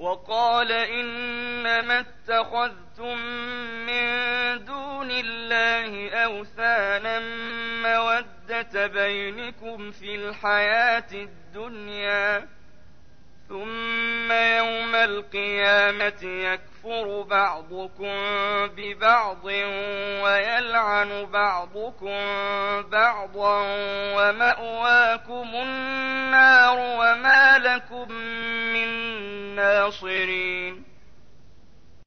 وقال إنما اتخذتم من دون الله أوثانا مودة بينكم في الحياة الدنيا ثم يوم القيامة يكفر بعضكم ببعض ويلعن بعضكم بعضا ومأواكم النار وما لكم من ناصرين.